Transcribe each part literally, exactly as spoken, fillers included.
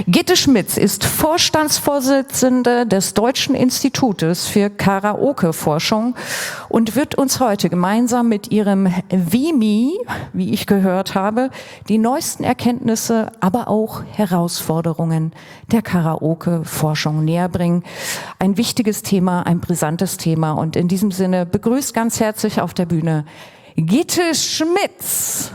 Gitte Schmitz ist Vorstandsvorsitzende des Deutschen Institutes für Karaoke-Forschung und wird uns heute gemeinsam mit ihrem V M I, wie ich gehört habe, die neuesten Erkenntnisse, aber auch Herausforderungen der Karaoke-Forschung näherbringen. Ein wichtiges Thema, ein brisantes Thema, und in diesem Sinne begrüßt ganz herzlich auf der Bühne Gitte Schmitz.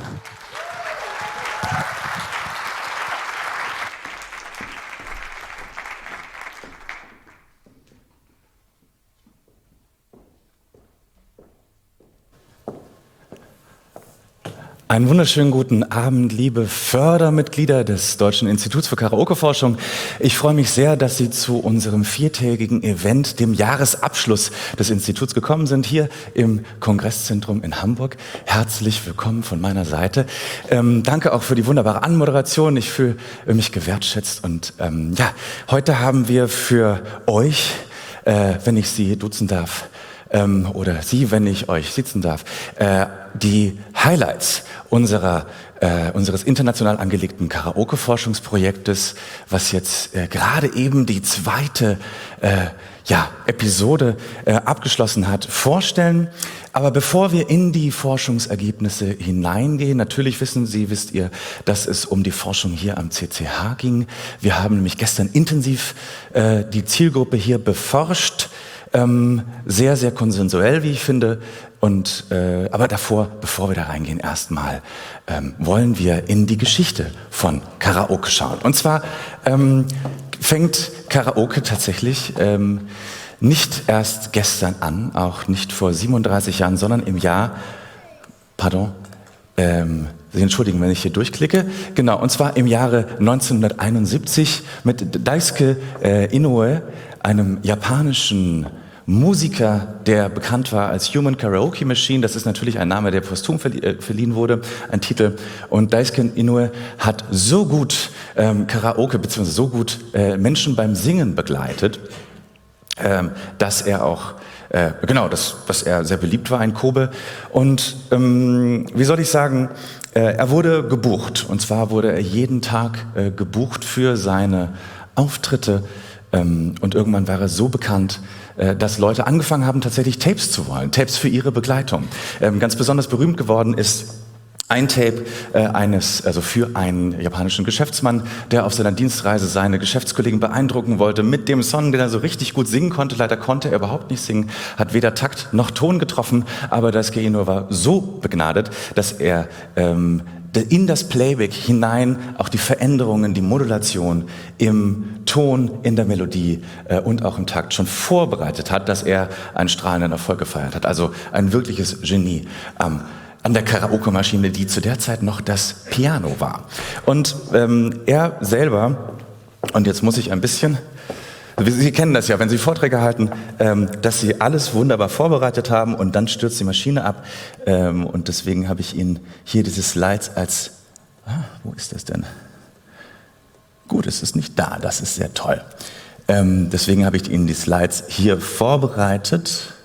Einen wunderschönen guten Abend, liebe Fördermitglieder des Deutschen Instituts für Karaoke-Forschung. Ich freue mich sehr, dass Sie zu unserem viertägigen Event, dem Jahresabschluss des Instituts, gekommen sind, hier im Kongresszentrum in Hamburg. Herzlich willkommen von meiner Seite. Ähm, danke auch für die wunderbare Anmoderation. Ich fühle mich gewertschätzt. Und ähm, ja, heute haben wir für euch, äh, wenn ich Sie duzen darf, ähm, oder Sie, wenn ich euch sitzen darf, äh, die Highlights unserer, äh, unseres international angelegten Karaoke-Forschungsprojektes, was jetzt äh, gerade eben die zweite äh, ja, Episode äh, abgeschlossen hat, vorstellen. Aber bevor wir in die Forschungsergebnisse hineingehen, natürlich wissen Sie, wisst ihr, dass es um die Forschung hier am C C H ging. Wir haben nämlich gestern intensiv äh, die Zielgruppe hier beforscht, ähm, sehr, sehr konsensuell, wie ich finde. Und, äh, aber davor, bevor wir da reingehen, erstmal ähm, wollen wir in die Geschichte von Karaoke schauen. Und zwar ähm, fängt Karaoke tatsächlich ähm, nicht erst gestern an, auch nicht vor siebenunddreißig Jahren, sondern im Jahr, pardon, ähm, Sie entschuldigen, wenn ich hier durchklicke, genau, und zwar im Jahre neunzehnhunderteinundsiebzig mit Daisuke äh, Inoue, einem japanischen Musiker, der bekannt war als Human Karaoke Machine. Das ist natürlich ein Name, der posthum verliehen wurde, ein Titel. Und Daisuke Inoue hat so gut ähm, Karaoke bzw. so gut äh, Menschen beim Singen begleitet, ähm, dass er auch äh, genau, dass, dass er sehr beliebt war, ein Kobe. Und ähm, wie soll ich sagen, äh, er wurde gebucht. Und zwar wurde er jeden Tag äh, gebucht für seine Auftritte. Ähm, und irgendwann war er so bekannt, dass Leute angefangen haben, tatsächlich Tapes zu wollen, Tapes für ihre Begleitung. Ähm, ganz besonders berühmt geworden ist ein Tape äh, eines, also für einen japanischen Geschäftsmann, der auf seiner Dienstreise seine Geschäftskollegen beeindrucken wollte mit dem Song, den er so richtig gut singen konnte. Leider konnte er überhaupt nicht singen, hat weder Takt noch Ton getroffen, aber Daisuke Inoue war so begnadet, dass er ähm, in das Playback hinein auch die Veränderungen, die Modulation im Ton, in der Melodie äh, und auch im Takt schon vorbereitet hat, dass er einen strahlenden Erfolg gefeiert hat. Also ein wirkliches Genie ähm, an der Karaoke-Maschine, die zu der Zeit noch das Piano war. Und ähm, er selber, und jetzt muss ich ein bisschen... Sie kennen das ja, wenn Sie Vorträge halten, ähm, dass Sie alles wunderbar vorbereitet haben und dann stürzt die Maschine ab. Ähm, und deswegen habe ich Ihnen hier diese Slides als... Ah, wo ist das denn? Gut, es ist nicht da, das ist sehr toll. Ähm, deswegen habe ich Ihnen die Slides hier vorbereitet.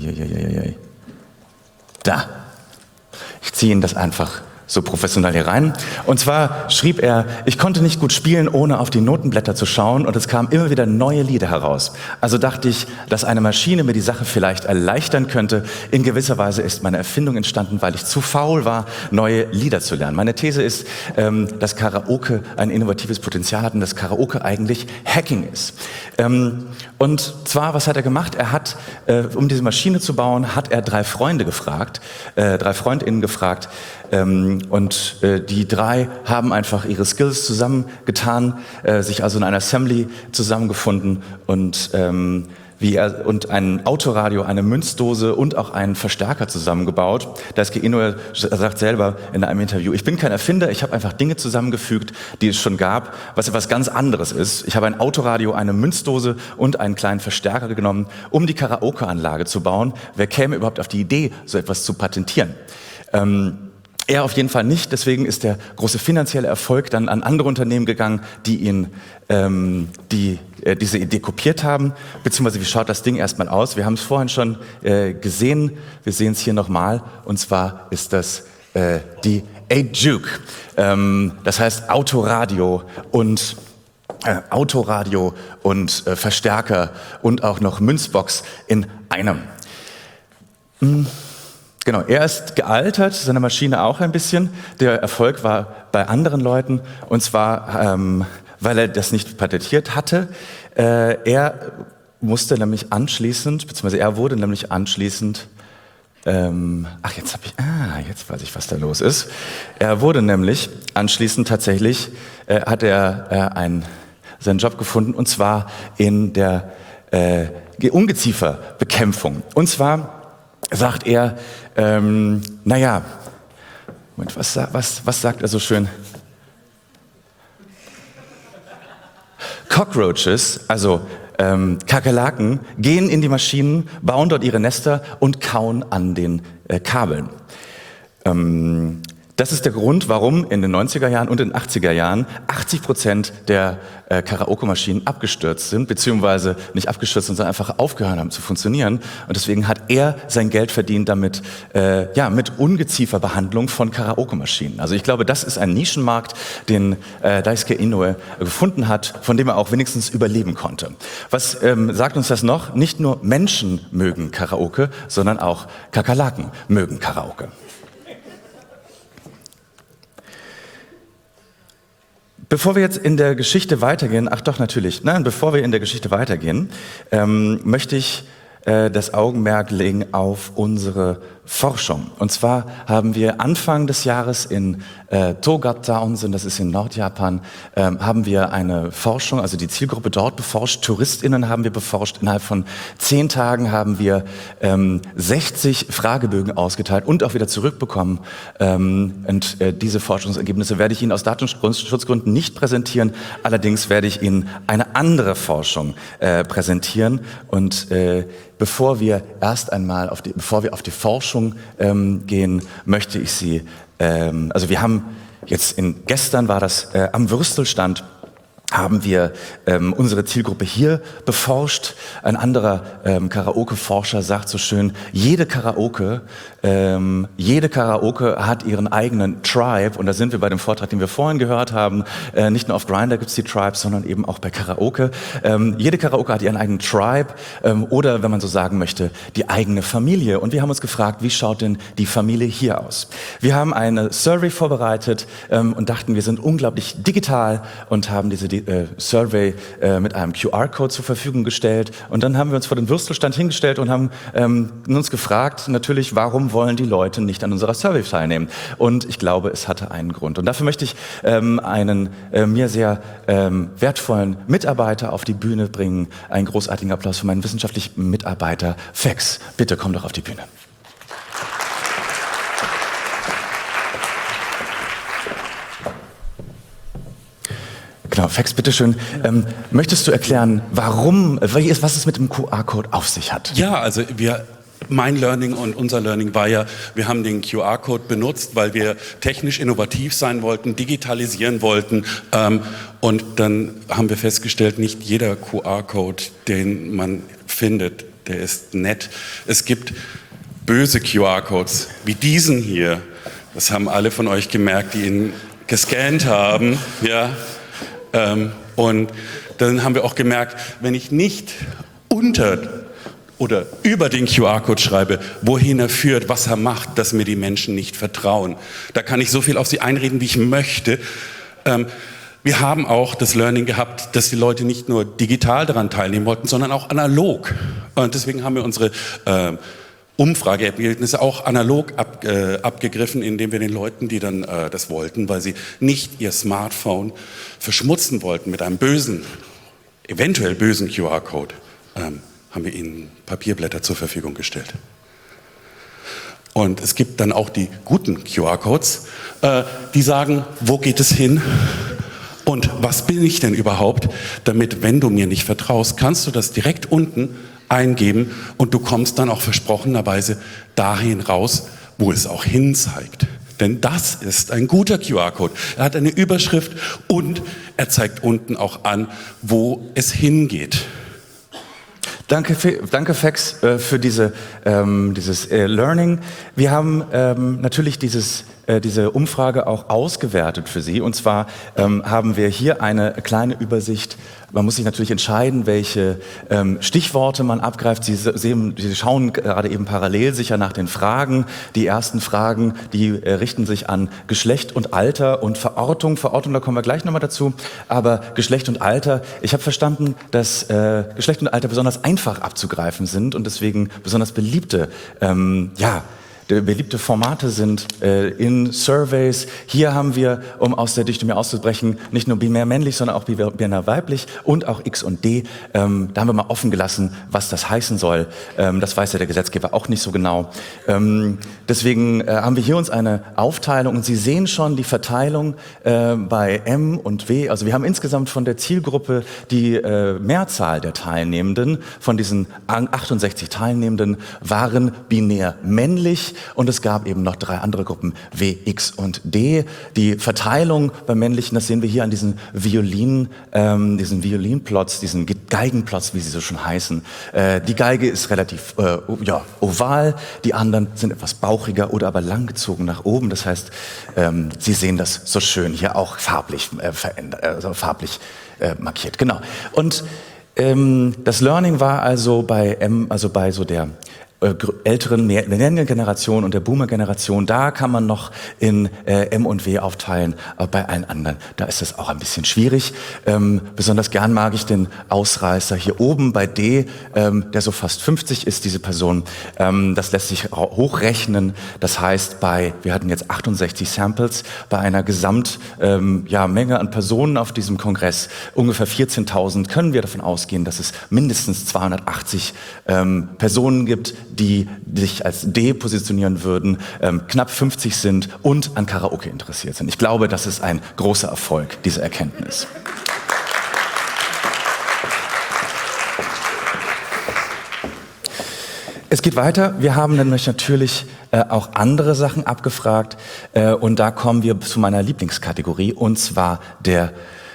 Da. Ich ziehe Ihnen das einfach so professionell hier rein. Und zwar schrieb er, ich konnte nicht gut spielen, ohne auf die Notenblätter zu schauen, und es kamen immer wieder neue Lieder heraus. Also dachte ich, dass eine Maschine mir die Sache vielleicht erleichtern könnte. In gewisser Weise ist meine Erfindung entstanden, weil ich zu faul war, neue Lieder zu lernen. Meine These ist, ähm, dass Karaoke ein innovatives Potenzial hat und dass Karaoke eigentlich Hacking ist. Ähm, und zwar, was hat er gemacht? Er hat, äh, um diese Maschine zu bauen, hat er drei Freunde gefragt, äh, drei FreundInnen gefragt, ähm, und äh, die drei haben einfach ihre Skills zusammengetan, äh, sich also in einer Assembly zusammengefunden und, ähm, wie er, und ein Autoradio, eine Münzdose und auch einen Verstärker zusammengebaut. Daisuke Inoue sagt selber in einem Interview, ich bin kein Erfinder, ich habe einfach Dinge zusammengefügt, die es schon gab, was etwas ganz anderes ist. Ich habe ein Autoradio, eine Münzdose und einen kleinen Verstärker genommen, um die Karaoke-Anlage zu bauen. Wer käme überhaupt auf die Idee, so etwas zu patentieren? Ähm, Er auf jeden Fall nicht, deswegen ist der große finanzielle Erfolg dann an andere Unternehmen gegangen, die ihn, ähm, die äh, diese Idee kopiert haben. Beziehungsweise wie schaut das Ding erstmal aus? Wir haben es vorhin schon äh, gesehen, wir sehen es hier nochmal, und zwar ist das äh, die A-Juke, ähm, das heißt Autoradio und äh, Autoradio und äh, Verstärker und auch noch Münzbox in einem. Mhm. Genau, er ist gealtert, seine Maschine auch ein bisschen. Der Erfolg war bei anderen Leuten, und zwar, ähm, weil er das nicht patentiert hatte. Äh, er musste nämlich anschließend, beziehungsweise er wurde nämlich anschließend, ähm, ach jetzt habe ich, ah, jetzt weiß ich, was da los ist. Er wurde nämlich anschließend tatsächlich, äh, hat er äh, ein, seinen Job gefunden, und zwar in der äh, Ungezieferbekämpfung. Und zwar sagt er, ähm, naja, Moment, was, was, was sagt er so schön? Cockroaches, also ähm, Kakerlaken, gehen in die Maschinen, bauen dort ihre Nester und kauen an den äh, Kabeln. Ähm, Das ist der Grund, warum in den neunziger Jahren und in den achtziger Jahren achtzig Prozent der äh, Karaoke-Maschinen abgestürzt sind, beziehungsweise nicht abgestürzt sind, sondern einfach aufgehört haben zu funktionieren. Und deswegen hat er sein Geld verdient damit, äh, ja, mit Ungezieferbehandlung von Karaoke-Maschinen. Also ich glaube, das ist ein Nischenmarkt, den äh, Daisuke Inoue gefunden hat, von dem er auch wenigstens überleben konnte. Was ähm, sagt uns das noch? Nicht nur Menschen mögen Karaoke, sondern auch Kakerlaken mögen Karaoke. Bevor wir jetzt in der Geschichte weitergehen, ach doch natürlich, nein, bevor wir in der Geschichte weitergehen, ähm, möchte ich äh, das Augenmerk legen auf unsere Forschung. Und zwar haben wir Anfang des Jahres in äh, Togata-Onsen, das ist in Nordjapan, ähm, haben wir eine Forschung, also die Zielgruppe dort beforscht, TouristInnen haben wir beforscht. Innerhalb von zehn Tagen haben wir ähm, sechzig Fragebögen ausgeteilt und auch wieder zurückbekommen. Ähm, und äh, diese Forschungsergebnisse werde ich Ihnen aus Datenschutzgründen nicht präsentieren. Allerdings werde ich Ihnen eine andere Forschung äh, präsentieren. Und äh, bevor wir erst einmal auf die, bevor wir auf die Forschung ähm, gehen, möchte ich Sie, ähm, also wir haben jetzt in, gestern war das äh, am Würstelstand, haben wir ähm, unsere Zielgruppe hier beforscht. Ein anderer ähm, Karaoke-Forscher sagt so schön, jede Karaoke, ähm, jede Karaoke hat ihren eigenen Tribe. Und da sind wir bei dem Vortrag, den wir vorhin gehört haben. Äh, nicht nur auf Grindr gibt es die Tribes, sondern eben auch bei Karaoke. Ähm, jede Karaoke hat ihren eigenen Tribe ähm, oder, wenn man so sagen möchte, die eigene Familie. Und wir haben uns gefragt, wie schaut denn die Familie hier aus? Wir haben eine Survey vorbereitet ähm, und dachten, wir sind unglaublich digital und haben diese die, äh, Survey äh, mit einem Q R-Code zur Verfügung gestellt. Und dann haben wir uns vor den Würstelstand hingestellt und haben ähm, uns gefragt, natürlich, warum wollen die Leute nicht an unserer Survey teilnehmen? Und ich glaube, es hatte einen Grund. Und dafür möchte ich ähm, einen äh, mir sehr ähm, wertvollen Mitarbeiter auf die Bühne bringen. Einen großartigen Applaus für meinen wissenschaftlichen Mitarbeiter Fex. Bitte komm doch auf die Bühne. Genau, Fex, bitteschön. Ähm, möchtest du erklären, warum, was es mit dem Q R-Code auf sich hat? Ja, also wir, mein Learning und unser Learning war ja, wir haben den Q R-Code benutzt, weil wir technisch innovativ sein wollten, digitalisieren wollten. Ähm, und dann haben wir festgestellt, nicht jeder Q R-Code, den man findet, der ist nett. Es gibt böse Q R-Codes, wie diesen hier. Das haben alle von euch gemerkt, die ihn gescannt haben. Ja. Ähm, und dann haben wir auch gemerkt, wenn ich nicht unter oder über den Q R-Code schreibe, wohin er führt, was er macht, dass mir die Menschen nicht vertrauen. Da kann ich so viel auf sie einreden, wie ich möchte. Ähm, wir haben auch das Learning gehabt, dass die Leute nicht nur digital daran teilnehmen wollten, sondern auch analog. Und deswegen haben wir unsere äh, Umfrageergebnisse auch analog ab, äh, abgegriffen, indem wir den Leuten, die dann äh, das wollten, weil sie nicht ihr Smartphone verschmutzen wollten mit einem bösen, eventuell bösen Q R-Code, ähm, haben wir ihnen Papierblätter zur Verfügung gestellt. Und es gibt dann auch die guten Q R-Codes, äh, die sagen, wo geht es hin? Und was bin ich denn überhaupt? Damit, wenn du mir nicht vertraust, kannst du das direkt unten eingeben und du kommst dann auch versprochenerweise dahin raus, wo es auch hin zeigt. Denn das ist ein guter Q R-Code. Er hat eine Überschrift und er zeigt unten auch an, wo es hingeht. Danke, danke Fex, äh, für diese, ähm, dieses äh, Learning. Wir haben ähm, natürlich dieses äh, diese Umfrage auch ausgewertet für Sie. Und zwar ähm, haben wir hier eine kleine Übersicht. Man muss sich natürlich entscheiden, welche ähm, Stichworte man abgreift. Sie sehen, Sie schauen gerade eben parallel sicher nach den Fragen. Die ersten Fragen, die äh, richten sich an Geschlecht und Alter und Verortung. Verortung, da kommen wir gleich nochmal dazu. Aber Geschlecht und Alter, ich habe verstanden, dass äh, Geschlecht und Alter besonders einfach abzugreifen sind und deswegen besonders beliebte, ähm, ja, beliebte Formate sind äh, in Surveys. Hier haben wir, um aus der Dichotomie auszubrechen, nicht nur binär männlich, sondern auch binär weiblich und auch X und D. Ähm, da haben wir mal offen gelassen, was das heißen soll. Ähm, das weiß ja der Gesetzgeber auch nicht so genau. Ähm, deswegen äh, haben wir hier uns eine Aufteilung und Sie sehen schon die Verteilung äh, bei M und W. Also wir haben insgesamt von der Zielgruppe die äh, Mehrzahl der Teilnehmenden, von diesen achtundsechzig Teilnehmenden waren binär männlich. Und es gab eben noch drei andere Gruppen, W, X und D. Die Verteilung beim Männlichen, das sehen wir hier an diesen Violin, ähm, diesen Violinplots, diesen Geigenplots, wie sie so schon heißen. Äh, die Geige ist relativ äh, ja, oval, die anderen sind etwas bauchiger oder aber langgezogen nach oben. Das heißt, ähm, Sie sehen das so schön hier auch farblich äh, verändert, also farblich äh, markiert. Genau. Und ähm, das Learning war also bei M, also bei so der älteren Millennial-Generation und der Boomer-Generation, da kann man noch in äh, M und W aufteilen, aber bei allen anderen, da ist es auch ein bisschen schwierig. Ähm, besonders gern mag ich den Ausreißer hier oben bei D, ähm, der so fast fünfzig ist, diese Person. Ähm, das lässt sich hochrechnen. Das heißt, bei, wir hatten jetzt achtundsechzig Samples, bei einer Gesamt, ähm, ja, Menge an Personen auf diesem Kongress, ungefähr vierzehntausend, können wir davon ausgehen, dass es mindestens zweihundertachtzig ähm, Personen gibt, die sich als D positionieren würden, ähm, knapp fünfzig sind und an Karaoke interessiert sind. Ich glaube, das ist ein großer Erfolg, diese Erkenntnis. Es geht weiter. Wir haben nämlich natürlich äh, auch andere Sachen abgefragt äh, und da kommen wir zu meiner Lieblingskategorie und zwar der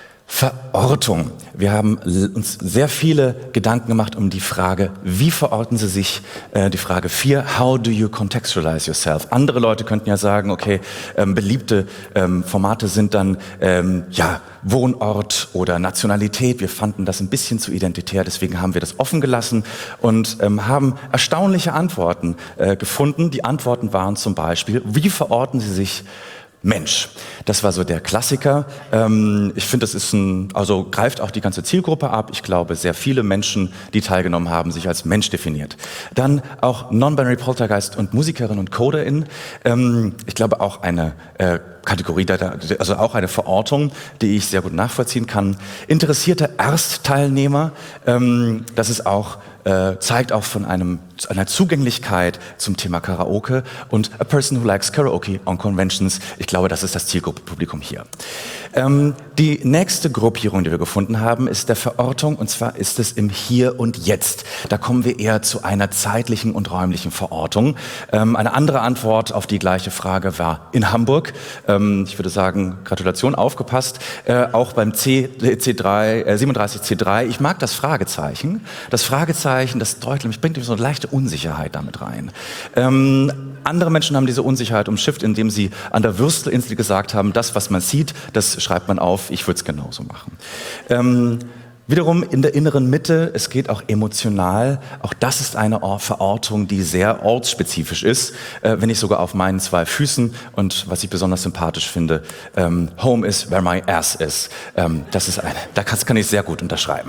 Verortung. Wir haben uns sehr viele Gedanken gemacht um die Frage, wie verorten Sie sich? Äh, die Frage vier, how do you contextualize yourself? Andere Leute könnten ja sagen, okay, ähm, beliebte ähm, Formate sind dann ähm, ja Wohnort oder Nationalität. Wir fanden das ein bisschen zu identitär, deswegen haben wir das offen gelassen und ähm, haben erstaunliche Antworten äh, gefunden. Die Antworten waren zum Beispiel, wie verorten Sie sich Mensch? Das war so der Klassiker. Ähm, ich finde, das ist ein, also greift auch die ganze Zielgruppe ab. Ich glaube, sehr viele Menschen, die teilgenommen haben, sich als Mensch definiert. Dann auch Non-Binary Poltergeist und Musikerinnen und CoderInnen. Ähm, ich glaube auch eine äh, Kategorie, also auch eine Verortung, die ich sehr gut nachvollziehen kann. Interessierte Erstteilnehmer, ähm, das ist auch Äh, zeigt auch von einem, einer Zugänglichkeit zum Thema Karaoke und a person who likes Karaoke on conventions. Ich glaube, das ist das Zielgruppenpublikum hier. Ähm, die nächste Gruppierung, die wir gefunden haben, ist der Verortung und zwar ist es im Hier und Jetzt. Da kommen wir eher zu einer zeitlichen und räumlichen Verortung. Ähm, eine andere Antwort auf die gleiche Frage war in Hamburg. Ähm, ich würde sagen, Gratulation, aufgepasst. Äh, auch beim C, C drei, äh, siebenunddreißig C drei. Ich mag das Fragezeichen. Das Fragezeichen das deutlich, bringt so eine leichte Unsicherheit damit rein. Ähm, andere Menschen haben diese Unsicherheit umschifft, indem sie an der Würstelinsel gesagt haben, das, was man sieht, das schreibt man auf, ich würde es genauso machen. Ähm, wiederum in der inneren Mitte, es geht auch emotional, auch das ist eine Verortung, die sehr ortsspezifisch ist, äh, wenn nicht sogar auf meinen zwei Füßen und was ich besonders sympathisch finde, ähm, home is where my ass is. Ähm, das ist eine, da kann, kann ich sehr gut unterschreiben.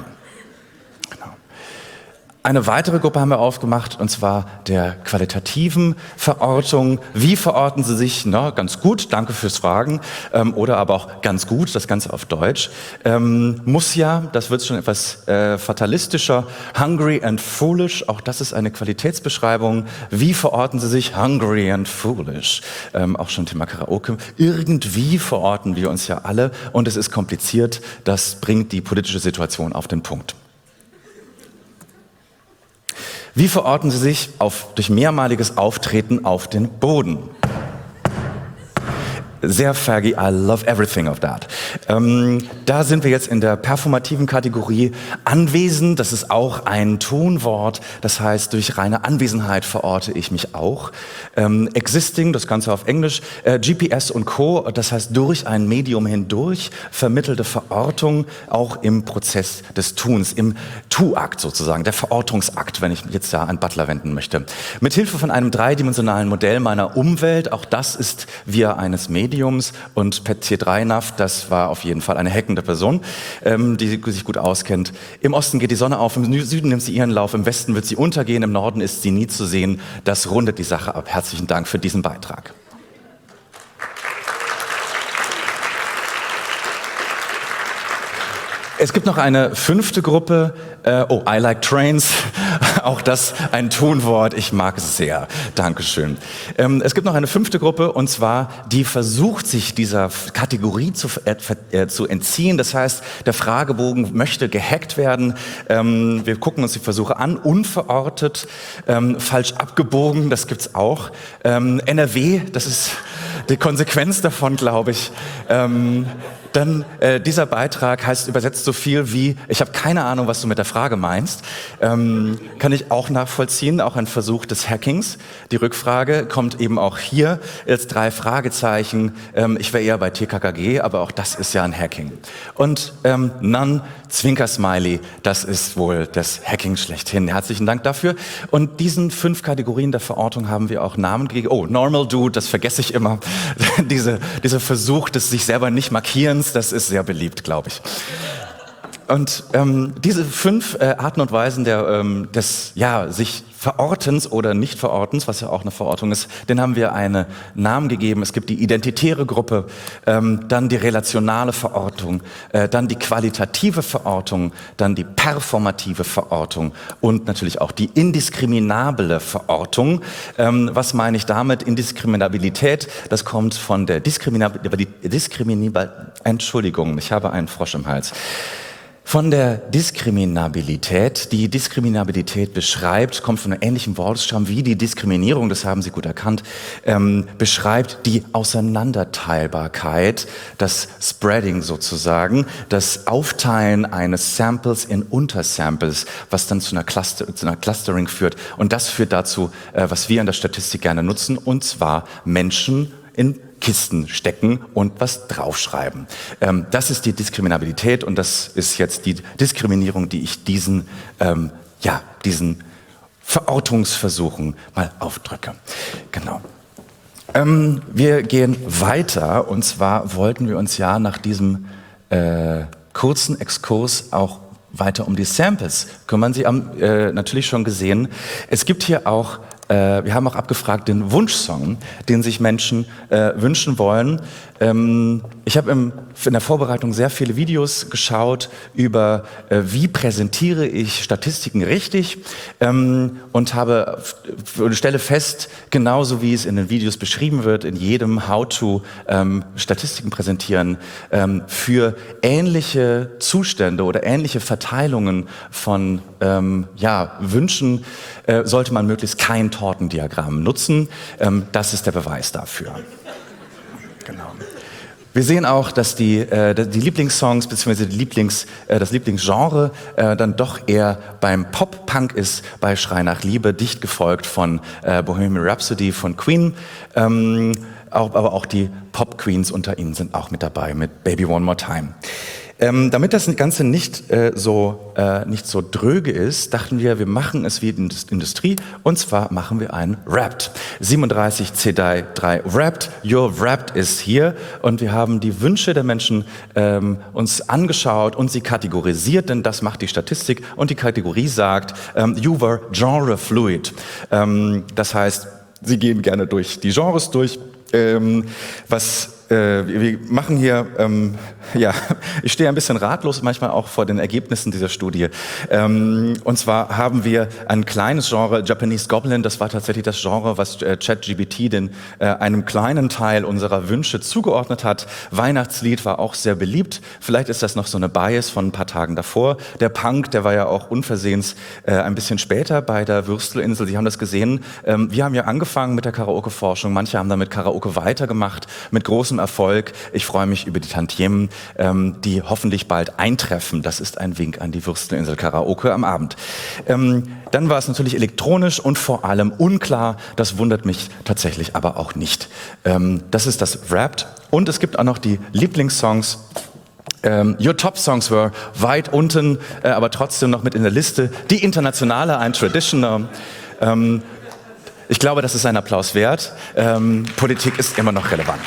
Eine weitere Gruppe haben wir aufgemacht, und zwar der qualitativen Verortung. Wie verorten Sie sich? Na, ganz gut, danke fürs Fragen. Ähm, oder aber auch ganz gut, das Ganze auf Deutsch. Ähm, muss ja, das wird schon etwas äh, fatalistischer. Hungry and foolish, auch das ist eine Qualitätsbeschreibung. Wie verorten Sie sich? Hungry and foolish. Ähm, auch schon Thema Karaoke. Irgendwie verorten wir uns ja alle und es ist kompliziert. Das bringt die politische Situation auf den Punkt. Wie verorten Sie sich auf, durch mehrmaliges Auftreten auf den Boden? Sehr Fergie, I love everything of that. Ähm, da sind wir jetzt in der performativen Kategorie anwesend. Das ist auch ein Tonwort. Das heißt, durch reine Anwesenheit verorte ich mich auch. Ähm, existing, das Ganze auf Englisch. Äh, G P S und Co., das heißt durch ein Medium hindurch vermittelte Verortung, auch im Prozess des Tuns, im Tu-Akt sozusagen, der Verortungsakt, wenn ich jetzt da an Butler wenden möchte. Mithilfe von einem dreidimensionalen Modell meiner Umwelt, auch das ist via eines Mediums. Mediums und Pet drei Nav, das war auf jeden Fall eine hackende Person, ähm, die sich gut auskennt. Im Osten geht die Sonne auf, im Süden nimmt sie ihren Lauf, im Westen wird sie untergehen, im Norden ist sie nie zu sehen. Das rundet die Sache ab. Herzlichen Dank für diesen Beitrag. Es gibt noch eine fünfte Gruppe, äh, oh, I like trains, auch das ein Tonwort, ich mag es sehr, Dankeschön. Ähm, es gibt noch eine fünfte Gruppe und zwar, die versucht sich dieser Kategorie zu, äh, zu entziehen, das heißt, der Fragebogen möchte gehackt werden, ähm, wir gucken uns die Versuche an, unverortet, ähm, falsch abgebogen, das gibt's auch, ähm, N R W, das ist die Konsequenz davon, glaube ich. Ähm, Dann äh, dieser Beitrag heißt übersetzt so viel wie, ich habe keine Ahnung, was du mit der Frage meinst. Ähm, kann ich auch nachvollziehen, auch ein Versuch des Hackings. Die Rückfrage kommt eben auch hier als drei Fragezeichen. Ähm, ich wäre eher bei T K K G, aber auch das ist ja ein Hacking. Und ähm, None, Zwinker-Smiley, das ist wohl das Hacking schlechthin. Herzlichen Dank dafür. Und diesen fünf Kategorien der Verortung haben wir auch Namen gegeben. Oh, Normal Dude, das vergesse ich immer. Diese, dieser Versuch des sich selber nicht markierens, das ist sehr beliebt, glaube ich. Und ähm, diese fünf äh, Arten und Weisen der, ähm, des ja, sich Verortens oder Nicht-Verortens, was ja auch eine Verortung ist, den haben wir einen Namen gegeben. Es gibt die identitäre Gruppe, ähm, dann die relationale Verortung, äh, dann die qualitative Verortung, dann die performative Verortung und natürlich auch die indiskriminable Verortung. Ähm, was meine ich damit? Indiskriminabilität, das kommt von der Diskriminabilität, Diskriminable, Entschuldigung, ich habe einen Frosch im Hals. Von der Diskriminabilität, die Diskriminabilität beschreibt, kommt von einem ähnlichen Wortstamm wie die Diskriminierung, das haben Sie gut erkannt, ähm, beschreibt die Auseinanderteilbarkeit, das Spreading sozusagen, das Aufteilen eines Samples in Untersamples, was dann zu einer, Cluster, zu einer Clustering führt. Und das führt dazu, äh, was wir in der Statistik gerne nutzen, und zwar Menschen in Kisten stecken und was draufschreiben. Ähm, das ist die Diskriminabilität und das ist jetzt die Diskriminierung, die ich diesen, ähm, ja, diesen Verortungsversuchen mal aufdrücke. Genau. Ähm, wir gehen weiter und zwar wollten wir uns ja nach diesem äh, kurzen Exkurs auch weiter um die Samples kümmern. Sie haben äh, natürlich schon gesehen, es gibt hier auch Äh, wir haben auch abgefragt den Wunschsong, den sich Menschen äh, wünschen wollen. Ähm, ich habe in der Vorbereitung sehr viele Videos geschaut über, äh, wie präsentiere ich Statistiken richtig, ähm, und habe und stelle fest, genauso wie es in den Videos beschrieben wird, in jedem How-to ähm, Statistiken präsentieren, ähm, für ähnliche Zustände oder ähnliche Verteilungen von ähm, ja, Wünschen äh, sollte man möglichst kein Tortendiagramm nutzen. Ähm, das ist der Beweis dafür. Genau. Wir sehen auch, dass die, äh, die Lieblingssongs bzw. Die Lieblings, äh, das Lieblingsgenre äh, dann doch eher beim Pop-Punk ist, bei Schrei nach Liebe, dicht gefolgt von äh, Bohemian Rhapsody von Queen. Ähm, auch, aber auch die Pop-Queens unter ihnen sind auch mit dabei mit Baby One More Time. Ähm, damit das Ganze nicht, äh, so, äh, nicht so dröge ist, dachten wir, wir machen es wie in der Industrie, und zwar machen wir einen Wrapped. siebenunddreißig C drei Wrapped, Your Wrapped is here, und wir haben die Wünsche der Menschen ähm, uns angeschaut und sie kategorisiert, denn das macht die Statistik, und die Kategorie sagt, ähm, you were genre fluid. Ähm, das heißt, sie gehen gerne durch die Genres durch, ähm, was Äh, wir machen hier, ähm, ja, ich stehe ein bisschen ratlos manchmal auch vor den Ergebnissen dieser Studie. Ähm, und zwar haben wir ein kleines Genre, Japanese Goblin, das war tatsächlich das Genre, was äh, ChatGPT den, äh, einem kleinen Teil unserer Wünsche zugeordnet hat. Weihnachtslied war auch sehr beliebt. Vielleicht ist das noch so eine Bias von ein paar Tagen davor. Der Punk, der war ja auch unversehens äh, ein bisschen später bei der Würstelinsel. Sie haben das gesehen. Ähm, wir haben ja angefangen mit der Karaoke-Forschung. Manche haben damit Karaoke weitergemacht, mit großen großem Erfolg. Ich freue mich über die Tantiemen, ähm, die hoffentlich bald eintreffen. Das ist ein Wink an die Würsteninsel Karaoke am Abend. Ähm, dann war es natürlich elektronisch und vor allem unklar. Das wundert mich tatsächlich aber auch nicht. Ähm, das ist das Wrapped. Und es gibt auch noch die Lieblingssongs. Um, your Top Songs were weit unten, äh, aber trotzdem noch mit in der Liste. Die Internationale, ein Traditioner. Ähm, ich glaube, das ist ein Applaus wert. Ähm, Politik ist immer noch relevant.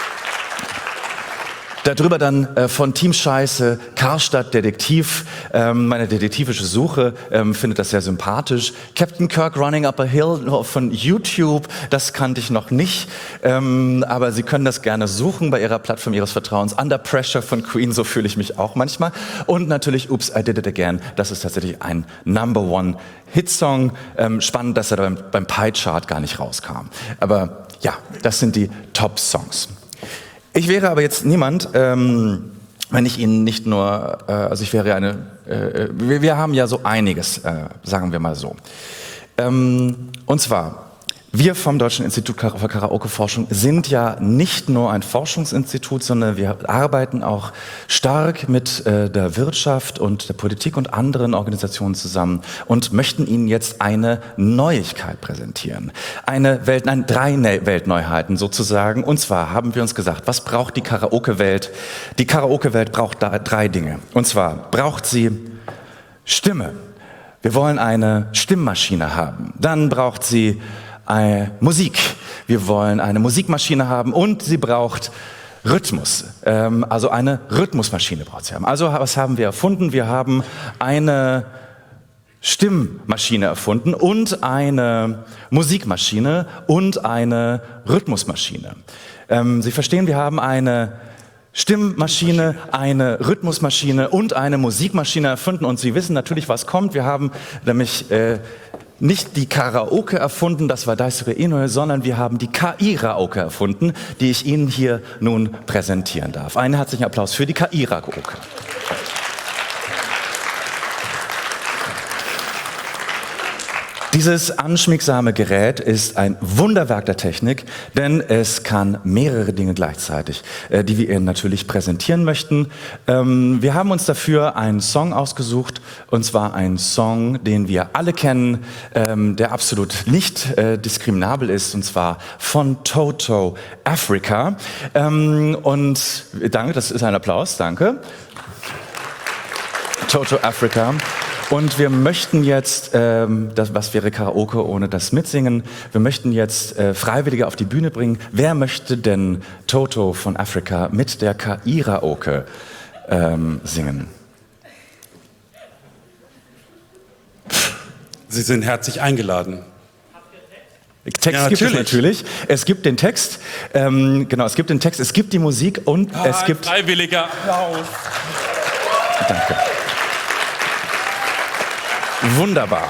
Darüber dann äh, von Team Scheiße, Karstadt Detektiv, ähm, meine detektivische Suche, ähm, findet das sehr sympathisch. Captain Kirk Running Up a Hill von YouTube, das kannte ich noch nicht, ähm, aber Sie können das gerne suchen bei Ihrer Plattform Ihres Vertrauens. Under Pressure von Queen, so fühle ich mich auch manchmal. Und natürlich Oops, I Did It Again, das ist tatsächlich ein Number One Hitsong. Ähm, spannend, dass er beim, beim Pie Chart gar nicht rauskam. Aber ja, das sind die Top Songs. Ich wäre aber jetzt niemand, ähm, wenn ich Ihnen nicht nur, äh, also ich wäre eine, äh, wir, wir haben ja so einiges, äh, sagen wir mal so. Ähm, und zwar, wir vom Deutschen Institut für Karaoke-Forschung sind ja nicht nur ein Forschungsinstitut, sondern wir arbeiten auch stark mit äh, der Wirtschaft und der Politik und anderen Organisationen zusammen und möchten Ihnen jetzt eine Neuigkeit präsentieren. Eine Welt, nein, drei ne- Weltneuheiten sozusagen. Und zwar haben wir uns gesagt, was braucht die Karaoke-Welt? Die Karaoke-Welt braucht da drei Dinge. Und zwar braucht sie Stimme. Wir wollen eine Stimmmaschine haben. Dann braucht sie Äh, Musik. Wir wollen eine Musikmaschine haben und sie braucht Rhythmus. Ähm, also eine Rhythmusmaschine braucht sie haben. Also was haben wir erfunden? Wir haben eine Stimmmaschine erfunden und eine Musikmaschine und eine Rhythmusmaschine. Ähm, Sie verstehen, wir haben eine Stimmmaschine, eine Rhythmusmaschine und eine Musikmaschine erfunden und Sie wissen natürlich, was kommt. Wir haben nämlich äh, nicht die Karaoke erfunden, das war Daisuke Inoue, sondern wir haben die K I-Raoke erfunden, die ich Ihnen hier nun präsentieren darf. Einen herzlichen Applaus für die K I-Raoke. Dieses anschmiegsame Gerät ist ein Wunderwerk der Technik, denn es kann mehrere Dinge gleichzeitig, äh, die wir Ihnen natürlich präsentieren möchten. Ähm, wir haben uns dafür einen Song ausgesucht, und zwar einen Song, den wir alle kennen, ähm, der absolut nicht äh, diskriminabel ist, und zwar von Toto, Africa. Ähm, und danke, das ist ein Applaus, danke. Toto, Africa. Und wir möchten jetzt, ähm, das, was wäre Karaoke ohne das Mitsingen, wir möchten jetzt äh, Freiwillige auf die Bühne bringen. Wer möchte denn Toto von Africa mit der K I-Raoke ähm, singen? Sie sind herzlich eingeladen. Text Ja, gibt es natürlich. natürlich. Es gibt den Text, ähm, genau, es gibt den Text, es gibt die Musik und Ah, es gibt... freiwilliger Applaus. Danke. Wunderbar.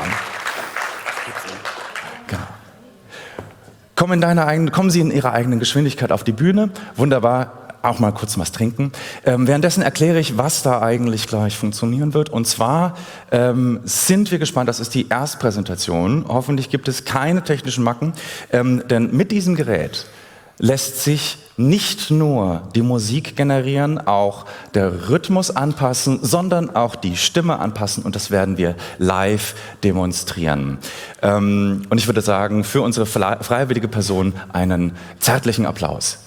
Genau. Kommen, in deiner eigenen, kommen Sie in Ihrer eigenen Geschwindigkeit auf die Bühne. Wunderbar. Auch mal kurz was trinken. Ähm, währenddessen erkläre ich, was da eigentlich gleich funktionieren wird. Und zwar ähm, sind wir gespannt, das ist die Erstpräsentation. Hoffentlich gibt es keine technischen Macken. Ähm, denn mit diesem Gerät lässt sich nicht nur die Musik generieren, auch der Rhythmus anpassen, sondern auch die Stimme anpassen und das werden wir live demonstrieren. Ähm, und ich würde sagen, für unsere freiwillige Person einen zärtlichen Applaus.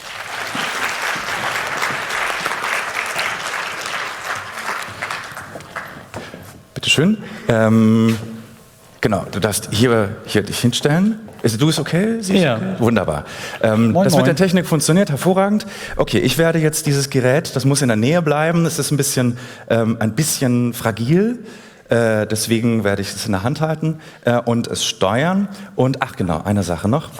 Bitte schön. Ähm, genau, du darfst hier, hier dich hinstellen. Ist, du ist okay? Sie ist Ja. Okay? Wunderbar. Ähm, Moin, das moin. mit der Technik funktioniert hervorragend. Okay, ich werde jetzt dieses Gerät, das muss in der Nähe bleiben. Es ist ein bisschen, ähm, ein bisschen fragil. Äh, deswegen werde ich es in der Hand halten äh, und es steuern. Und ach genau, eine Sache noch.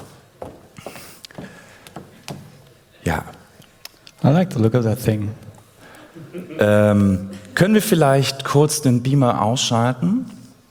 Ja. I like the look of that thing. Ähm, können wir vielleicht kurz den Beamer ausschalten?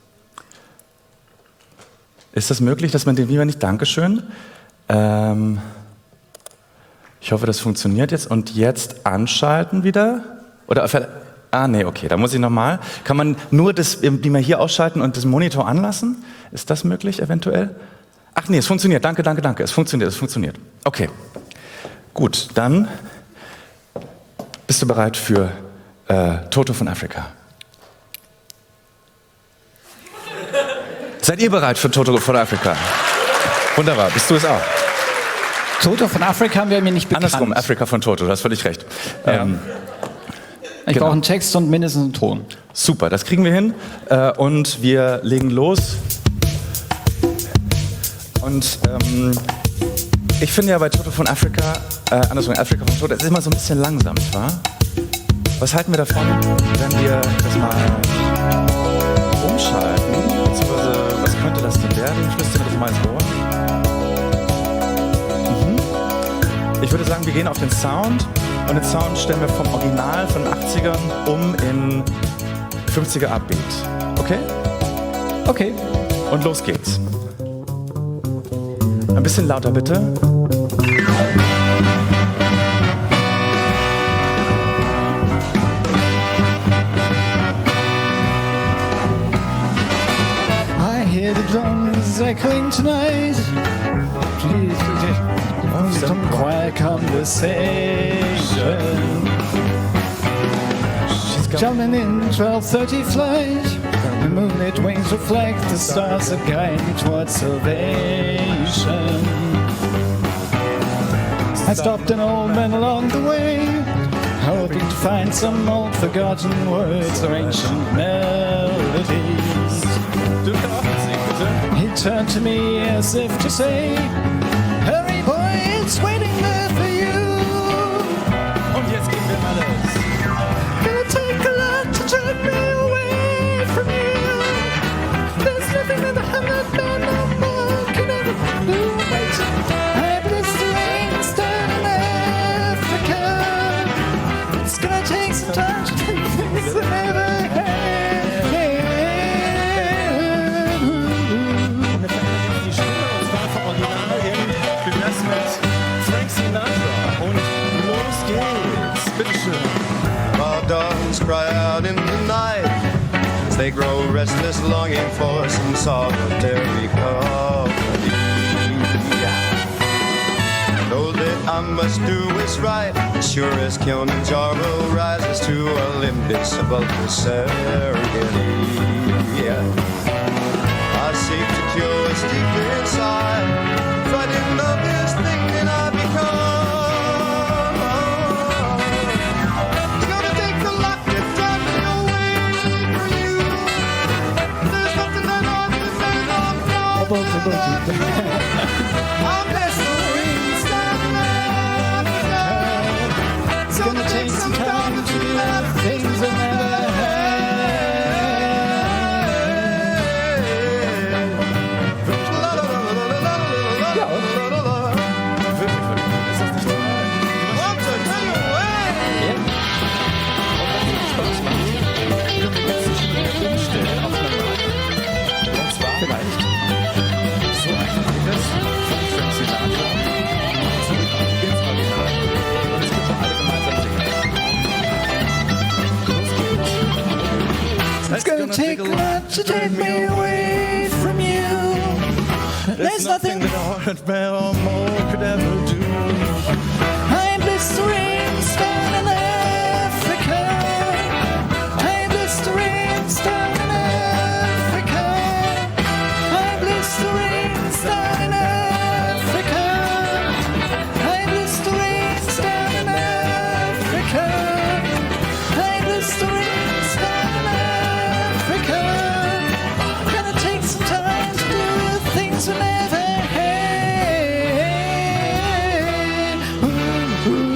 Ist das möglich, dass man den Beamer nicht... Dankeschön. Ähm, ich hoffe, das funktioniert jetzt. Und jetzt anschalten wieder? Oder... Ah, nee, okay, da muss ich nochmal. Kann man nur das Beamer hier ausschalten und das Monitor anlassen? Ist das möglich, eventuell? Ach nee, es funktioniert. Danke, danke, danke. Es funktioniert, es funktioniert. Okay. Gut, dann bist du bereit für äh, Toto von Afrika? Seid ihr bereit für Toto von Afrika? Wunderbar, bist du es auch? Toto von Afrika wäre mir nicht bekannt. Andersrum, Afrika von Toto, du hast völlig recht. Ja. Ähm, ich genau. brauche einen Text und mindestens einen Ton. Super, das kriegen wir hin äh, und wir legen los. Und ähm, ich finde ja bei Toto von Afrika, äh, andersrum, Afrika von Toto, es ist immer so ein bisschen langsam, nicht wahr? Was halten wir davon, wenn wir das mal umschalten? Beziehungsweise, was könnte das denn werden? Flüstern wir das mal ins Ohr. Mhm. Ich würde sagen, wir gehen auf den Sound und den Sound stellen wir vom Original von den achtzigern um in fünfziger Upbeat. Okay? Okay. Und los geht's. Ein bisschen lauter bitte. I hear the drums echoing tonight. Some quiet conversation. Jumping in twelve thirty flight. The moonlit wings reflect the stars that guide me towards salvation. I stopped an old man along the way, hoping to find some old forgotten words or ancient melodies. He turned to me as if to say, hurry boy, it's waiting there for you. Und jetzt gehen wir alles. Gonna take a lot to turn me away from you. There's nothing that I'm not done no more can ever do. Wait, I bless the rain stand in Africa. It's gonna take some time to do things I never had. Die Stimme und zwar vom Original hin. Wir lassen mit Frank Sinatra und los geht's. Bitteschön. While dogs cry out in the night as they grow restless, longing for some solitary company. Know that I must do what's right, as sure as Kilimanjaro rises to Olympus above the Serengeti. I seek to cure what's deep inside, frightened of this thing that I become. Above the budget. It's gonna take some time to do things I never had. Vielleicht. So einfach geht das von Frank Sinatra zurück ins Original. Und es gibt für alle gemeinsam singen. It's gonna take a lot to take me away from you. There's nothing that a hundred men or more could ever do. I'm blistering stone in Africa. I'm blistering stone in Africa. I'm blistering stone in Africa. I'm blistering stone in Africa. I'm blistering stone in Africa. Gonna take some time to do things we never had. Ooh, ooh.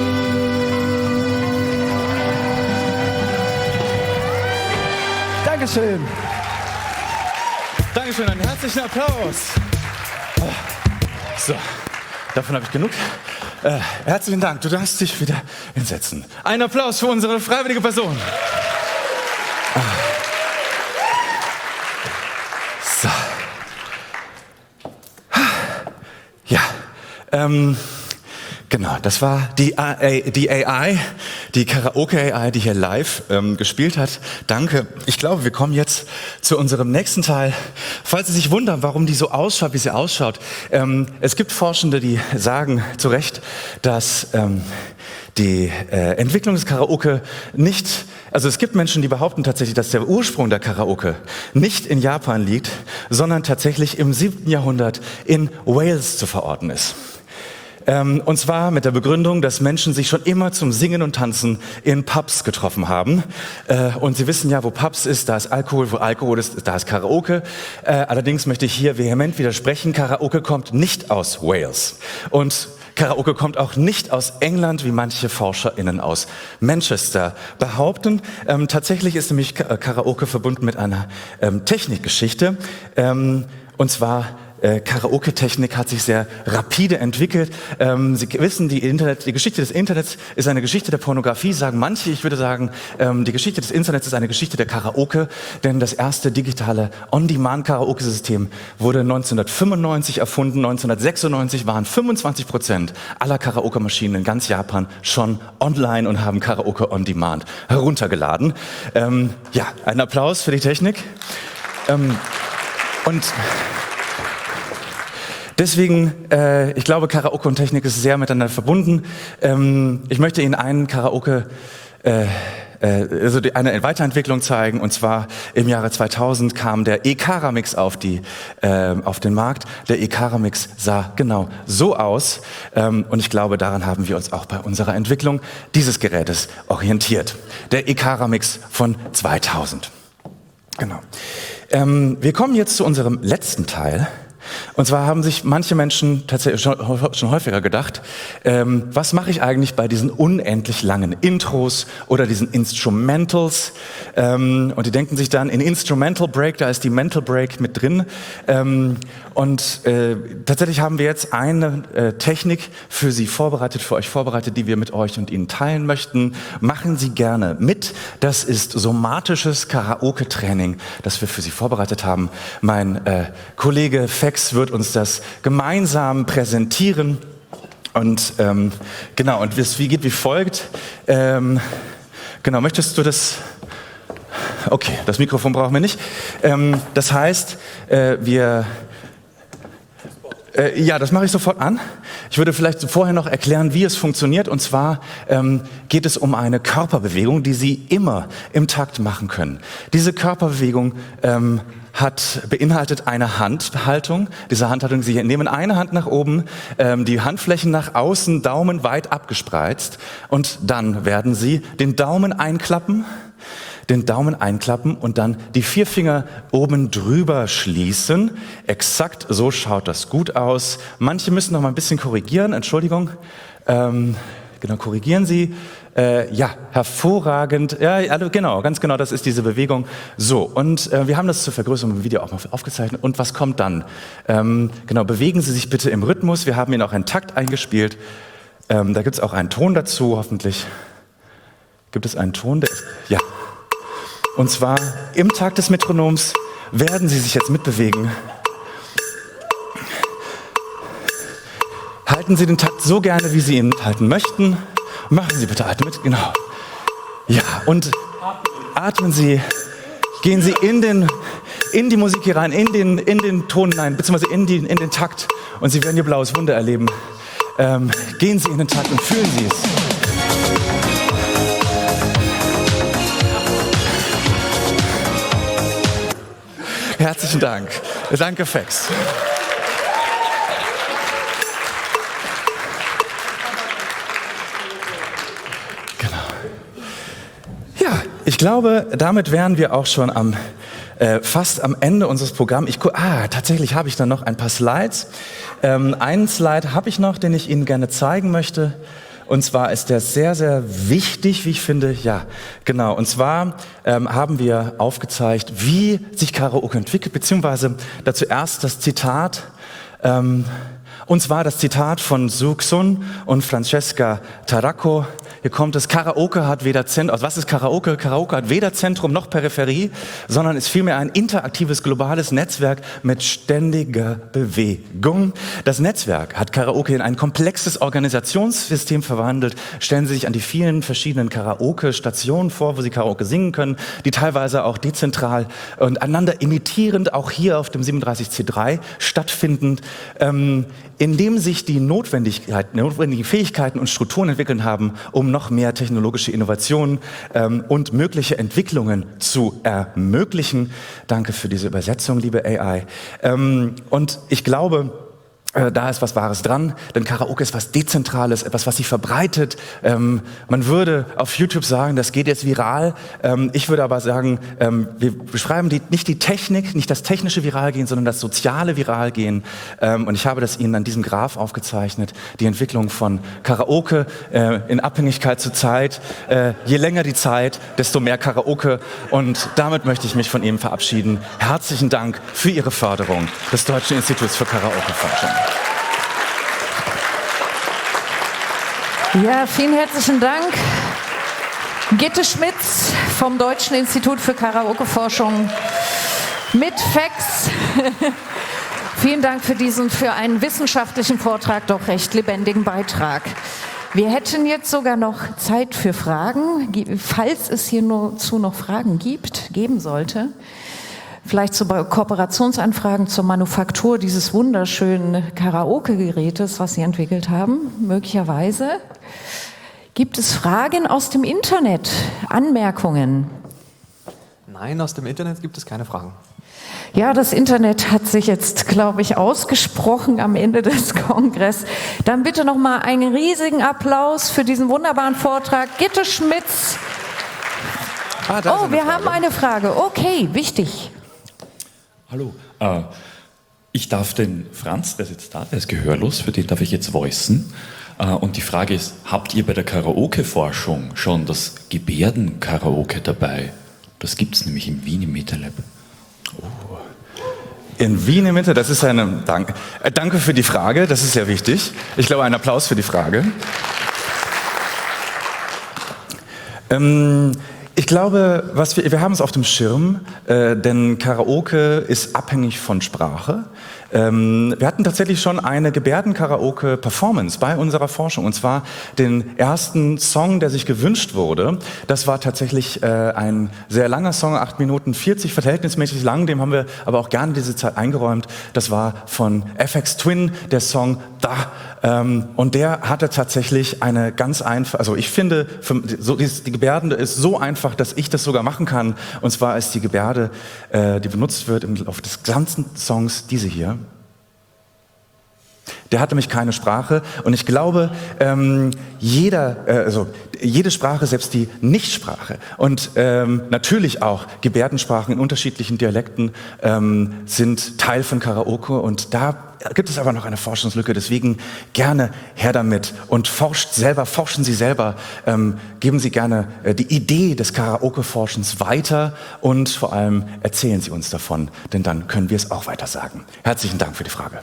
Dankeschön. Dankeschön, einen herzlichen Applaus. So, davon habe ich genug. Äh, herzlichen Dank, du darfst dich wieder hinsetzen. Ein Applaus für unsere freiwillige Person. Ah. So. Ja, ähm, Genau, das war die, A I, die A I, die Karaoke-A I, die hier live ähm, gespielt hat. Danke. Ich glaube, wir kommen jetzt zu unserem nächsten Teil. Falls Sie sich wundern, warum die so ausschaut, wie sie ausschaut. Ähm, es gibt Forschende, die sagen zu Recht, dass ähm, die äh, Entwicklung des Karaoke nicht, also es gibt Menschen, die behaupten tatsächlich, dass der Ursprung der Karaoke nicht in Japan liegt, sondern tatsächlich im siebten Jahrhundert in Wales zu verorten ist. Ähm, und zwar mit der Begründung, dass Menschen sich schon immer zum Singen und Tanzen in Pubs getroffen haben. Äh, und Sie wissen ja, wo Pubs ist, da ist Alkohol, wo Alkohol ist, da ist Karaoke. Äh, allerdings möchte ich hier vehement widersprechen, Karaoke kommt nicht aus Wales. Und Karaoke kommt auch nicht aus England, wie manche ForscherInnen aus Manchester behaupten. Ähm, tatsächlich ist nämlich Karaoke verbunden mit einer ähm, Technikgeschichte. Ähm, und zwar Äh, Karaoke-Technik hat sich sehr rapide entwickelt. Ähm, Sie wissen, die, Internet, die Geschichte des Internets ist eine Geschichte der Pornografie, sagen manche. Ich würde sagen, ähm, die Geschichte des Internets ist eine Geschichte der Karaoke, denn das erste digitale On-Demand-Karaoke-System wurde neunzehnhundertfünfundneunzig erfunden. neunzehnhundertsechsundneunzig waren fünfundzwanzig Prozent aller Karaoke-Maschinen in ganz Japan schon online und haben Karaoke On-Demand heruntergeladen. Ähm, ja, ein Applaus für die Technik. Ähm, und Deswegen, äh, ich glaube, Karaoke und Technik ist sehr miteinander verbunden. Ähm, ich möchte Ihnen einen Karaoke, äh, äh, also die, eine Weiterentwicklung zeigen. Und zwar im Jahre zweitausend kam der E-Kara-Mix auf, die, äh, auf den Markt. Der E-Kara-Mix sah genau so aus. Ähm, und ich glaube, daran haben wir uns auch bei unserer Entwicklung dieses Gerätes orientiert. Der E-Kara-Mix von zweitausend. Genau. Ähm, wir kommen jetzt zu unserem letzten Teil. Und zwar haben sich manche Menschen tatsächlich schon, schon häufiger gedacht, ähm, was mache ich eigentlich bei diesen unendlich langen Intros oder diesen Instrumentals? Ähm, und die denken sich dann, in Instrumental Break, da ist die Mental Break mit drin. Ähm, und äh, tatsächlich haben wir jetzt eine äh, Technik für Sie vorbereitet, für euch vorbereitet, die wir mit euch und Ihnen teilen möchten. Machen Sie gerne mit. Das ist somatisches Karaoke-Training, das wir für Sie vorbereitet haben. Mein äh, Kollege Fex wird uns das gemeinsam präsentieren. Und ähm, genau, und es wie geht wie folgt. Ähm, genau, möchtest du das? Okay, das Mikrofon brauchen wir nicht. Ähm, das heißt, äh, wir Äh, ja, das mache ich sofort an. Ich würde vielleicht vorher noch erklären, wie es funktioniert. Und zwar ähm, geht es um eine Körperbewegung, die Sie immer im Takt machen können. Diese Körperbewegung ähm, hat beinhaltet eine Handhaltung. Diese Handhaltung, Sie nehmen eine Hand nach oben, ähm, die Handflächen nach außen, Daumen weit abgespreizt. Und dann werden Sie den Daumen einklappen, den Daumen einklappen und dann die vier Finger oben drüber schließen. Exakt so schaut das gut aus. Manche müssen noch mal ein bisschen korrigieren, Entschuldigung. Ähm, genau, korrigieren Sie. Äh, ja, hervorragend. Ja, also genau, ganz genau, das ist diese Bewegung. So, und äh, wir haben das zur Vergrößerung im Video auch mal aufgezeichnet. Und was kommt dann? Ähm, genau, bewegen Sie sich bitte im Rhythmus. Wir haben Ihnen auch einen Takt eingespielt. Ähm, da gibt es auch einen Ton dazu, hoffentlich. Gibt es einen Ton? Der ist, ja. Und zwar im Takt des Metronoms werden Sie sich jetzt mitbewegen. Halten Sie den Takt so gerne, wie Sie ihn halten möchten. Machen Sie bitte Atem mit, genau. Ja, und atmen Sie, gehen Sie in, den, in die Musik hier rein, in den, in den Ton hinein, beziehungsweise in, die, in den Takt. Und Sie werden Ihr blaues Wunder erleben. Ähm, gehen Sie in den Takt und fühlen Sie es. Herzlichen Dank. Danke, Fex. Genau. Ja, ich glaube, damit wären wir auch schon am äh, fast am Ende unseres Programms. Ich, ah, tatsächlich habe ich dann noch ein paar Slides. Ähm, einen Slide habe ich noch, den ich Ihnen gerne zeigen möchte. Und zwar ist der sehr, sehr wichtig, wie ich finde. Ja, genau. Und zwar ähm, haben wir aufgezeigt, wie sich Karaoke entwickelt, beziehungsweise dazu erst das Zitat ähm, Und zwar das Zitat von Sue Xun und Francesca Tarraco. Hier kommt es: Karaoke hat weder Zentrum, also was ist Karaoke? Karaoke hat weder Zentrum noch Peripherie, sondern ist vielmehr ein interaktives globales Netzwerk mit ständiger Bewegung. Das Netzwerk hat Karaoke in ein komplexes Organisationssystem verwandelt. Stellen Sie sich an die vielen verschiedenen Karaoke-Stationen vor, wo Sie Karaoke singen können, die teilweise auch dezentral und einander imitierend auch hier auf dem siebenunddreißig C drei stattfinden, ähm, indem sich die Notwendigkeit, notwendigen Fähigkeiten und Strukturen entwickelt haben, um noch mehr technologische Innovationen ähm, und mögliche Entwicklungen zu ermöglichen. Danke für diese Übersetzung, liebe A I. Ähm, und ich glaube, äh, da ist was Wahres dran, denn Karaoke ist was Dezentrales, etwas, was sich verbreitet. Ähm, man würde auf YouTube sagen, das geht jetzt viral. Ähm, ich würde aber sagen, ähm, wir beschreiben die, nicht die Technik, nicht das technische Viralgehen, sondern das soziale Viralgehen. Ähm, und ich habe das Ihnen an diesem Graph aufgezeichnet, die Entwicklung von Karaoke äh, in Abhängigkeit zur Zeit. Äh, je länger die Zeit, desto mehr Karaoke. Und damit möchte ich mich von Ihnen verabschieden. Herzlichen Dank für Ihre Förderung des Deutschen Instituts für Karaoke-Forschung. Ja, vielen herzlichen Dank. Gitte Schmitz vom Deutschen Institut für Karaoke-Forschung mit Facts. Vielen Dank für diesen, für einen wissenschaftlichen Vortrag, doch recht lebendigen Beitrag. Wir hätten jetzt sogar noch Zeit für Fragen, falls es hierzu noch Fragen gibt, geben sollte. Vielleicht zu Kooperationsanfragen zur Manufaktur dieses wunderschönen Karaoke-Gerätes, was Sie entwickelt haben, möglicherweise. Gibt es Fragen aus dem Internet, Anmerkungen? Nein, aus dem Internet gibt es keine Fragen. Ja, das Internet hat sich jetzt, glaube ich, ausgesprochen am Ende des Kongresses. Dann bitte noch mal einen riesigen Applaus für diesen wunderbaren Vortrag. Gitte Schmitz. Ah, da ist oh, eine wir Frage. haben eine Frage. Okay, wichtig. Hallo, äh, ich darf den Franz, der ist jetzt da, der ist gehörlos, für den darf ich jetzt voicen. Äh, und die Frage ist, habt ihr bei der Karaoke-Forschung schon das Gebärden-Karaoke dabei? Das gibt es nämlich im Wien im MetaLab. Oh. In Wien im Mitte, das ist eine, danke, äh, danke für die Frage, das ist sehr wichtig. Ich glaube, ein Applaus für die Frage. Ähm, Ich glaube, was wir, wir haben es auf dem Schirm, äh, denn Karaoke ist abhängig von Sprache. Ähm, wir hatten tatsächlich schon eine Gebärden-Karaoke-Performance bei unserer Forschung, und zwar den ersten Song, der sich gewünscht wurde. Das war tatsächlich äh, ein sehr langer Song, acht Minuten vierzig, verhältnismäßig lang, dem haben wir aber auch gerne diese Zeit eingeräumt. Das war von F X Twin, der Song Da. Ähm, und der hatte tatsächlich eine ganz einfache, also ich finde, für, so, die, die Gebärde ist so einfach, dass ich das sogar machen kann. Und zwar ist die Gebärde, äh, die benutzt wird im Laufe des ganzen Songs, diese hier. Der hatte nämlich keine Sprache, und ich glaube, ähm, jeder, äh, also jede Sprache, selbst die Nichtsprache und ähm, natürlich auch Gebärdensprachen in unterschiedlichen Dialekten ähm, sind Teil von Karaoke, und da gibt es aber noch eine Forschungslücke. Deswegen gerne her damit und forscht selber, forschen Sie selber, ähm, geben Sie gerne äh, die Idee des Karaoke-Forschens weiter und vor allem erzählen Sie uns davon, denn dann können wir es auch weiter sagen. Herzlichen Dank für die Frage.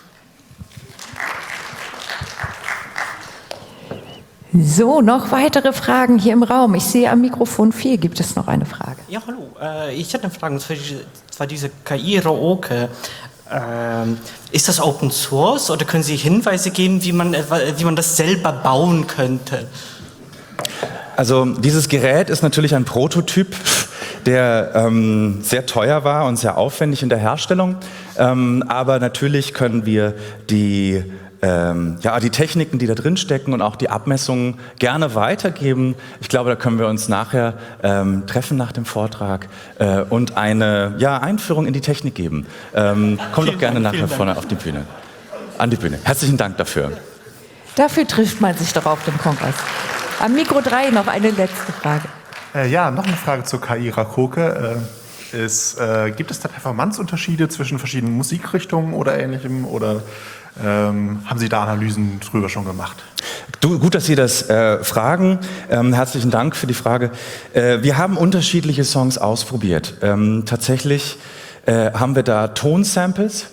So, noch weitere Fragen hier im Raum. Ich sehe am Mikrofon vier. Gibt es noch eine Frage? Ja, hallo. Äh, ich hätte eine Frage, und zwar diese, zwar diese K I-Karaoke. Ähm, ist das Open Source, oder können Sie Hinweise geben, wie man, wie man das selber bauen könnte? Also dieses Gerät ist natürlich ein Prototyp, der ähm, sehr teuer war und sehr aufwendig in der Herstellung. Ähm, aber natürlich können wir die Ähm, ja, die Techniken, die da drin stecken, und auch die Abmessungen gerne weitergeben. Ich glaube, da können wir uns nachher ähm, treffen nach dem Vortrag äh, und eine ja, Einführung in die Technik geben. Ähm, kommt doch gerne nachher vorne auf die Bühne. An die Bühne. Herzlichen Dank dafür. Dafür trifft man sich doch auf dem Kongress. Am Mikro drei noch eine letzte Frage. Äh, ja, noch eine Frage zur K I-Karaoke. Äh, ist, äh, gibt es da Performanceunterschiede zwischen verschiedenen Musikrichtungen oder Ähnlichem? Oder Ähm, haben Sie da Analysen drüber schon gemacht? Du, gut, dass Sie das äh, fragen. Ähm, herzlichen Dank für die Frage. Äh, wir haben unterschiedliche Songs ausprobiert. Ähm, tatsächlich äh, haben wir da Tonsamples.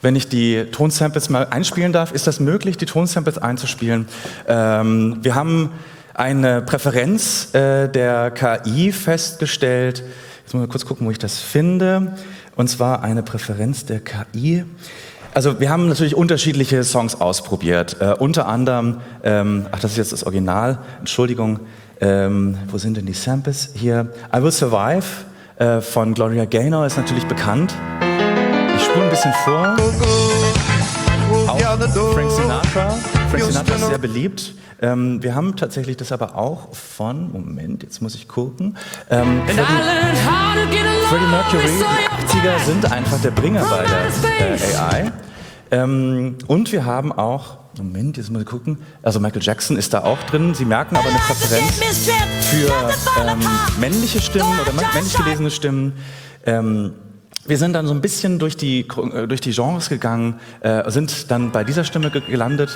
wenn ich die Tonsamples mal einspielen darf. Ist das möglich, die Tonsamples einzuspielen? Ähm, wir haben eine Präferenz äh, der K I festgestellt. Jetzt muss ich mal kurz gucken, wo ich das finde. Und zwar eine Präferenz der K I. Also wir haben natürlich unterschiedliche Songs ausprobiert. Äh, unter anderem, ähm, ach das ist jetzt das Original, Entschuldigung, ähm, wo sind denn die Samples? Hier, I Will Survive äh, von Gloria Gaynor ist natürlich bekannt. Ich spule ein bisschen vor. Auch Frank Sinatra. Frank Sinatra ist sehr beliebt. Ähm, wir haben tatsächlich das aber auch von, Moment, jetzt muss ich gucken. Ähm, Freddie, Freddie Mercury, die achtziger sind einfach der Bringer bei der äh, A I. Ähm, und wir haben auch, Moment, jetzt muss ich gucken, also Michael Jackson ist da auch drin. Sie merken aber eine Präferenz für ähm, männliche Stimmen oder männlich gelesene Stimmen. Ähm, Wir sind dann so ein bisschen durch die, durch die Genres gegangen, äh, sind dann bei dieser Stimme ge gelandet.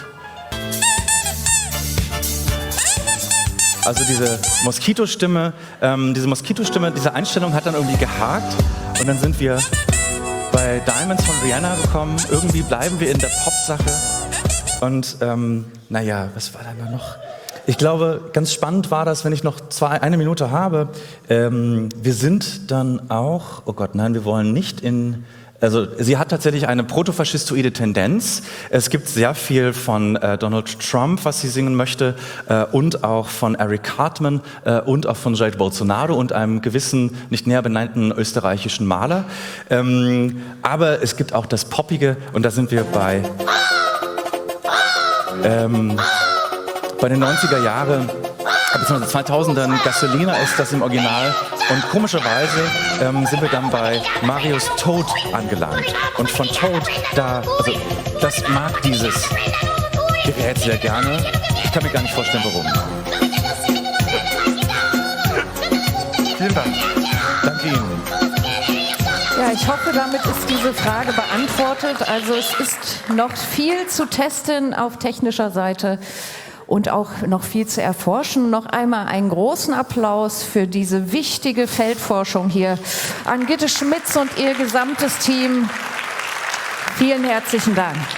Also diese Moskito-Stimme, ähm, diese Moskito-Stimme, diese Einstellung hat dann irgendwie gehakt und dann sind wir bei Diamonds von Rihanna gekommen. Irgendwie bleiben wir in der Pop-Sache und ähm, naja, was war da noch? Ich glaube, ganz spannend war das, wenn ich noch zwei, eine Minute habe. Ähm, wir sind dann auch, oh Gott, nein, wir wollen nicht in, also sie hat tatsächlich eine protofaschistoide Tendenz. Es gibt sehr viel von äh, Donald Trump, was sie singen möchte, äh, und auch von Eric Cartman äh, und auch von Jair Bolsonaro und einem gewissen, nicht näher benannten österreichischen Maler. Ähm, aber es gibt auch das Poppige und da sind wir bei... Ähm, Bei den neunziger Jahren, beziehungsweise zweitausendern, Gasolina ist das im Original. Und komischerweise ähm, sind wir dann bei Marius Toad angelangt. Und von Toad, da, also das mag dieses Gerät sehr gerne. Ich kann mir gar nicht vorstellen, warum. Vielen Dank. Danke Ihnen. Ja, ich hoffe, damit ist diese Frage beantwortet. Also es ist noch viel zu testen auf technischer Seite. Und auch noch viel zu erforschen. Noch einmal einen großen Applaus für diese wichtige Feldforschung hier an Gitte Schmitz und ihr gesamtes Team. Vielen herzlichen Dank.